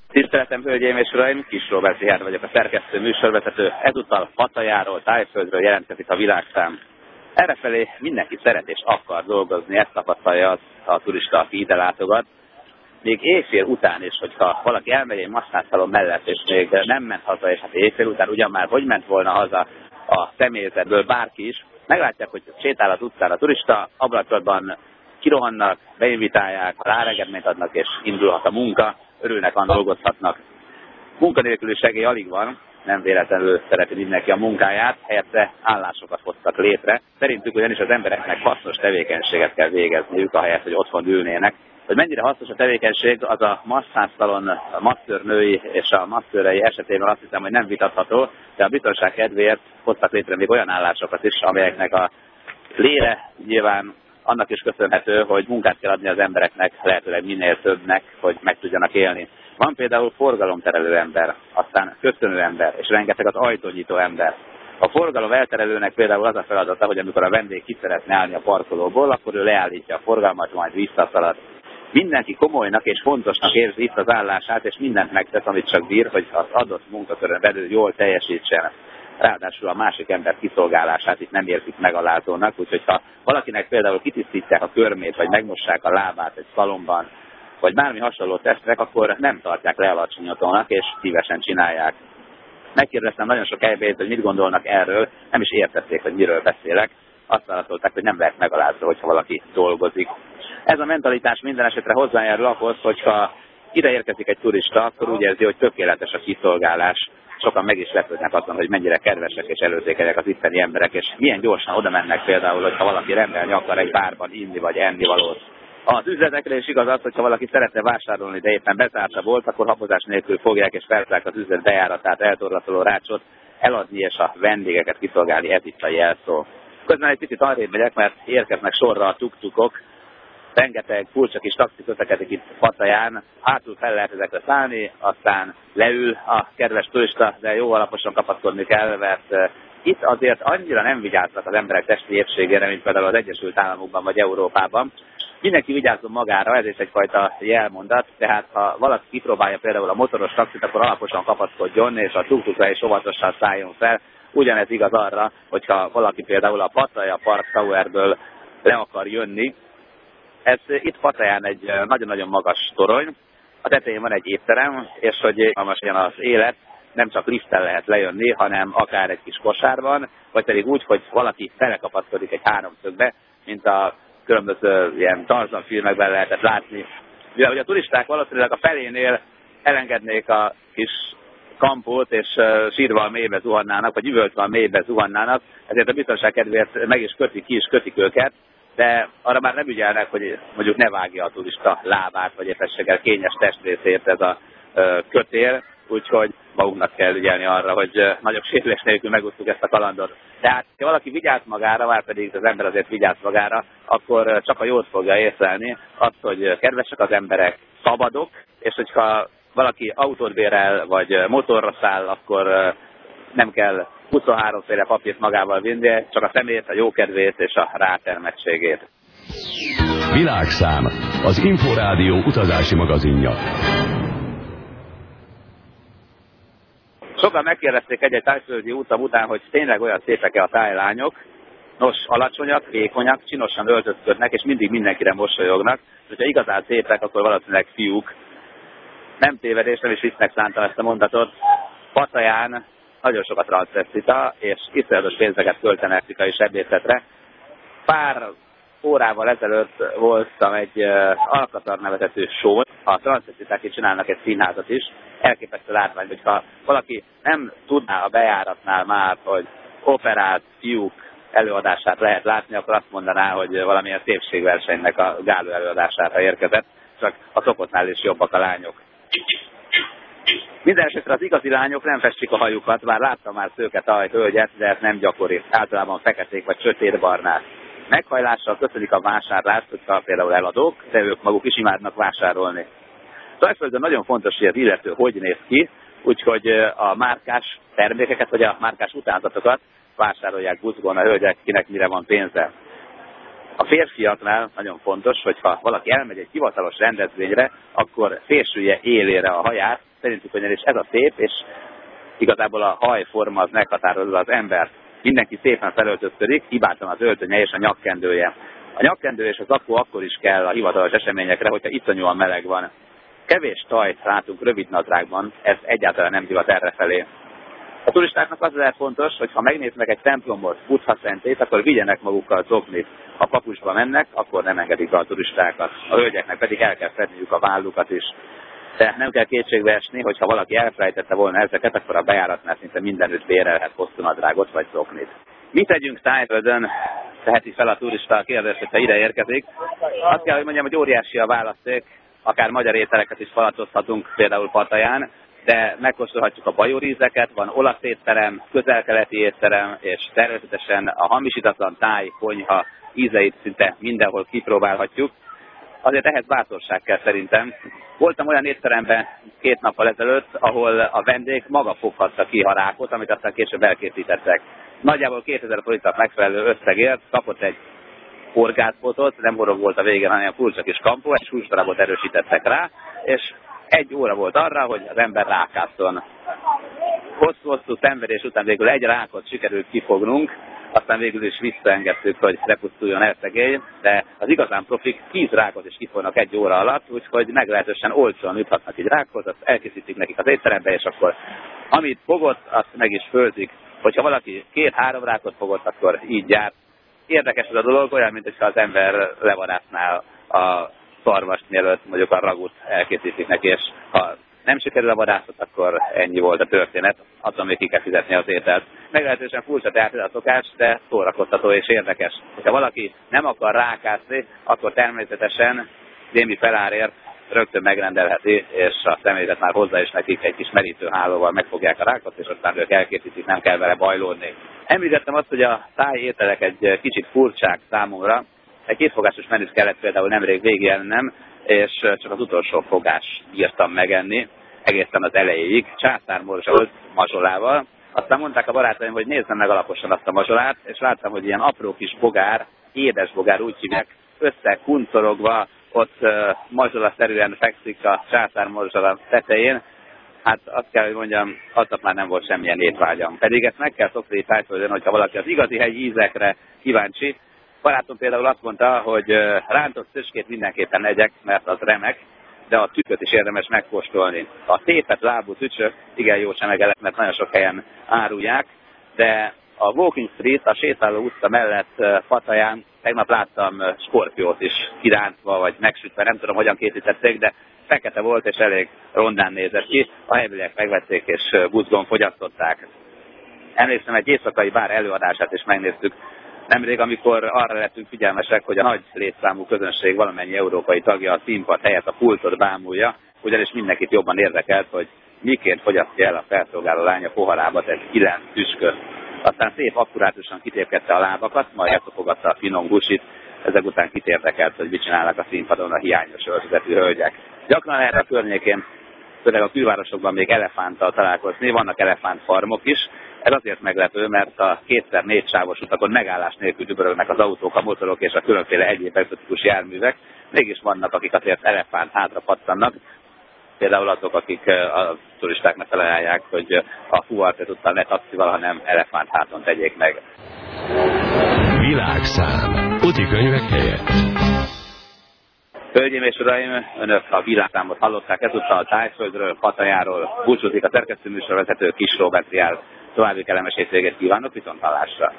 Tiszteletem, hölgyeim és uraim, Kis Róbert Richárd vagyok, a szerkesztő műsorvezető. Ezúttal Patajáról, Tájföldről jelentkezik a világszám. Errefelé mindenki szeret és akar dolgozni, ezt tapasztalja az a turista, aki ide látogat. Még éjfél után is, hogyha valaki elmegy egy masszázszalon mellett, és még nem ment haza, és hát éjfél után ugyan már hogy ment volna haza a személyzetből bárki is, meglátják, hogy sétál az utcán a turista, ablakban kirohannak, beinvitálják, ráregedményt adnak, és indulhat a munka, örülnek, van dolgozhatnak. Munkanélküli segély alig van, nem véletlenül szereti mindenki a munkáját, helyette állásokat hoztak létre. Szerintük ugyanis az embereknek hasznos tevékenységet kell végezniük, ahelyett, hogy otthon ülnének. Hogy mennyire hasznos a tevékenység, az a masszázszalon masszőrnői és a masszőrei esetében azt hiszem, hogy nem vitatható, de a biztonság kedvéért hoztak létre még olyan állásokat is, amelyeknek a lére nyilván annak is köszönhető, hogy munkát kell adni az embereknek, lehetőleg minél többnek, hogy meg tudjanak élni. Van például forgalomterelő ember, aztán köszönő ember, és rengeteg az ajtónyitó ember. A forgalom elterelőnek például az a feladata, hogy amikor a vendég ki szeretne állni a parkolóból, akkor ő leállítja a forgalmat, majd visszaszalad. Mindenki komolynak és fontosnak érzi itt az állását, és mindent megtesz, amit csak bír, hogy az adott munkakörön belül jól teljesítsen. Ráadásul a másik ember kiszolgálását itt nem érzik megalázónak, úgyhogy ha valakinek például kitisztítják a körmét, vagy megmossák a lábát egy szalomban, vagy bármi hasonlót tesznek, akkor nem tartják lealacsonyítónak, és szívesen csinálják. Megkérdeztem nagyon sok helybét, hogy mit gondolnak erről, nem is értették, hogy miről beszélek. Azt válaszolták, hogy nem lehet megalázó, hogyha valaki dolgozik. Ez a mentalitás minden esetre hozzájárul ahhoz, hogyha ide érkezik egy turista, akkor úgy érzi, hogy tökéletes a kiszolgálás. Sokan meg is lepődnek azon, hogy mennyire kedvesek és előzékenyek az itteni emberek, és milyen gyorsan oda mennek például, hogyha valaki rendelni akar egy bárban inni vagy ennivalót. Az üzletekre is igaz az, hogyha valaki szeretne vásárolni, de éppen bezárta volt, akkor habozás nélkül fogják és feltják az üzlet bejáratát, eltorlatoló rácsot, eladni és a vendégeket kiszolgálni, ez itt a jelszó. Közben egy picit arrébb megyek, mert érkeznek sorra a tuk-tukok. Rengeteg furcsa kis taxi közlekedik itt Pataján, hátul fel lehet ezekre szállni, aztán leül a kedves turista, de jó alaposan kapaszkodni kell, mert itt azért annyira nem vigyáznak az emberek testi épségére, mint például az Egyesült Államokban vagy Európában. Mindenki vigyázzon magára, ez is egyfajta jelmondat, tehát ha valaki kipróbálja például a motoros taxit, akkor alaposan kapaszkodjon, és a tuk-tukra is óvatosan szálljon fel. Ugyanez igaz arra, hogyha valaki például a Pattaya Park Towerből le akar jönni. Ez itt Pataján egy nagyon-nagyon magas torony, a tetején van egy étterem, és hogy most az élet, nem csak lifttel lehet lejönni, hanem akár egy kis kosárban, vagy pedig úgy, hogy valaki felekapaszkodik egy háromszögbe, mint a különböző ilyen Tarzan filmekben lehetett látni. Mivel hogy a turisták valószínűleg a felénél elengednék a kis kampót, és sírva a mélybe zuhannának, vagy üvöltve a mélybe zuhannának, ezért a biztonság kedvéért meg is kötik őket, de arra már nem ügyelnek, hogy mondjuk ne vágja a turista lábát, vagy éppenséggel kényes testrészét ez a kötél, úgyhogy magunknak kell ügyelni arra, hogy nagyobb sérülés nélkül megúsztuk ezt a kalandot. Tehát, ha valaki vigyáz magára, már pedig az ember azért vigyáz magára, akkor csak a jót fogja észlelni, azt, hogy kedvesek az emberek, szabadok, és hogyha valaki autót bérel, vagy motorra száll, akkor nem kell 23 féle papírt magával vinni, csak a szemét, a jókedvét és a rátermettségét. Világszám, az Inforádió utazási magazinja. Sokan megkérdezték egy tájföldi utam után, hogy tényleg olyan szépek-e a tájlányok. Nos, alacsonyak, vékonyak, csinosan öltözködnek, és mindig mindenkire mosolyognak. Hogyha igazán szépek, akkor valószínűleg fiúk. Nem tévedés, nem is viccnek szántam ezt a mondatot. Pataján nagyon sokat transzvestita, és iszonyatos pénzeket költenek és sebészetre. Pár órával ezelőtt voltam egy Alcazar nevezetű show, a transzvestiták itt csinálnak egy színházat is, elképesztő látvány, hogyha valaki nem tudná a bejáratnál már, hogy operált fiúk előadását lehet látni, akkor azt mondaná, hogy valamilyen szépségversenynek a gáló előadására érkezett, csak a szokottnál is jobbak a lányok. Minden esetre az igazi lányok nem festik a hajukat, bár láttam már szőke hölgyet, de ez nem gyakori, általában feketék vagy sötétbarnák. Meghajlással köszönik a vásárlást, hogyha például eladók, de ők maguk is imádnak vásárolni. Tájföldön nagyon fontos, hogy az illető hogy néz ki, úgyhogy a márkás termékeket vagy a márkás utánzatokat vásárolják buzgón a hölgyek, kinek mire van pénze. A férfiaknál nagyon fontos, hogy ha valaki elmegy egy hivatalos rendezvényre, akkor fésülje élére a haját, szerintük ugyanis ez a szép, és igazából a hajforma az meghatározza az embert. Mindenki szépen felöltözködik, hibátlan az öltönye és a nyakkendője. A nyakkendő és a zakó akkor is kell a hivatalos eseményekre, hogyha iszonyúan meleg van. Kevés tajt látunk rövidnadrágban, ez egyáltalán nem divat errefelé. A turistáknak az lehet fontos, hogy ha megnéznek egy templomot, Buddha szentét, akkor vigyenek magukkal zoknit. Ha papucsba mennek, akkor nem engedik be a turistákat. A hölgyeknek pedig el kell fedniük a vállukat is. De nem kell kétségbe esni, hogy ha valaki elfelejtette volna ezeket, akkor a bejáratnál szinte mindenütt bérelhet hosszú nadrágot vagy zoknit. Mit tegyünk Tájföldön? Teheti fel a turista a kérdést, hogyha ide érkezik. Azt kell, hogy mondjam, hogy óriási a választék, akár magyar ételeket is falatozhatunk, például Pattayán, de megkóstolhatjuk a bajórízeket, van olasz étterem, közel-keleti étterem, és természetesen a hamisítatlan táj, konyha ízeit szinte mindenhol kipróbálhatjuk. Azért ehhez bátorság kell szerintem. Voltam olyan étteremben 2 nappal ezelőtt, ahol a vendég maga foghatta ki a rákot, amit aztán később elkészítettek. Nagyjából 2000 forintnak megfelelő összegért kapott egy horgászbotot, nem horog volt a végén, hanem furcsa kis kampó, egy húsdarabot erősítettek rá, és 1 óra volt arra, hogy az ember rákásszon. Hosszú szenvedés után végül 1 rákot sikerült kifognunk, aztán végül is visszaengedtük, hogy lepusztuljon el szegély, de az igazán profik 10 rákot is kifognak 1 óra alatt, úgyhogy meglehetősen olcsóan üthatnak egy rákot, azt elkészítik nekik az étterembe, és akkor amit fogott, azt meg is főzik. Hogyha valaki 2-3 rákot fogott, akkor így jár. Érdekes ez a dolog, olyan, mint hogyha az ember levadászná a szarvast, mielőtt mondjuk a ragut elkészítik neki, és ha nem sikerül a vadászat, akkor ennyi volt a történet, attól még ki kell fizetni az ételt. Meglehetősen furcsa tehát ez a szokás, de szórakoztató és érdekes. Ha valaki nem akar rákászni, akkor természetesen némi felárért rögtön megrendelheti, és a személyzet már hozzá is nekik egy kis merítőhálóval megfogják a rákot, és aztán ők elkészítik, nem kell vele bajlódni. Említettem azt, hogy a táj ételek egy kicsit furcsák számomra. Egy 2 fogásos menüt kellett például nemrég végigjelnem, és csak az utolsó fogás bírtam megenni, egészen az elejéig, császármorzsa volt mazsolával. Aztán mondták a barátaim, hogy nézzem meg alaposan azt a mazsolát, és láttam, hogy ilyen apró kis bogár, édes bogár úgy hívják, összekuncorogva, ott mazsola-szerűen fekszik a császármorzsa tetején. Hát azt kell, hogy mondjam, aznap már nem volt semmilyen étvágyam. Pedig ezt meg kell szokni Tájföldön, hogyha valaki az igazi hegyi ízekre kíváncsi. Barátom például azt mondta, hogy rántott szöskét mindenképpen egyek, mert az remek, de a tüköt is érdemes megkóstolni. A tépet lábú tücsök igen jó csemegelet, mert nagyon sok helyen árulják, de a Walking Street, a sétáló utca mellett Pattayán tegnap láttam skorpiót is kirántva, vagy megsütve, nem tudom, hogyan készítették, de fekete volt és elég rondán nézett ki. A helyiek megvették és buzgón fogyasztották. Emlékszem, egy éjszakai bár előadását is megnéztük nemrég, amikor arra lettünk figyelmesek, hogy a nagy létszámú közönség valamennyi európai tagja a színpad helyett a pultot bámulja, ugyanis mindenkit jobban érdekelt, hogy miként fogyasztja el a felszolgáló lánya poharába egy 9 tüsköt. Aztán szép akkurátusan kitépkedte a lábakat, majd elfogadta a finom gusit, ezek után kit érdekelt, hogy mit csinálnak a színpadon a hiányos öltözetű hölgyek. Gyakran erre a környékén, főleg a külvárosokban még elefánttal találkozni, vannak elefántfarmok is. Ez azért meglepő, mert a 2x4 sávos utakon megállás nélkül dübörögnek az autók, a motorok és a különféle egyéb egzotikus járművek. Mégis vannak, akik azért elefánt hátra pattannak. Például azok, akik a turistáknak felajánlják, hogy a fuvart ezúttal ne taxival, hanem elefánt háton tegyék meg. Világszám. Utikönyvek helyett. Hölgyeim és uraim, önök a világszámot hallották, ezúttal Tájföldről, Pattajáról. Búcsúzik a szerkesztőműsorvezető Kis Róbert Riál. További kellemes hétvégét kívánok, viszonthallásra!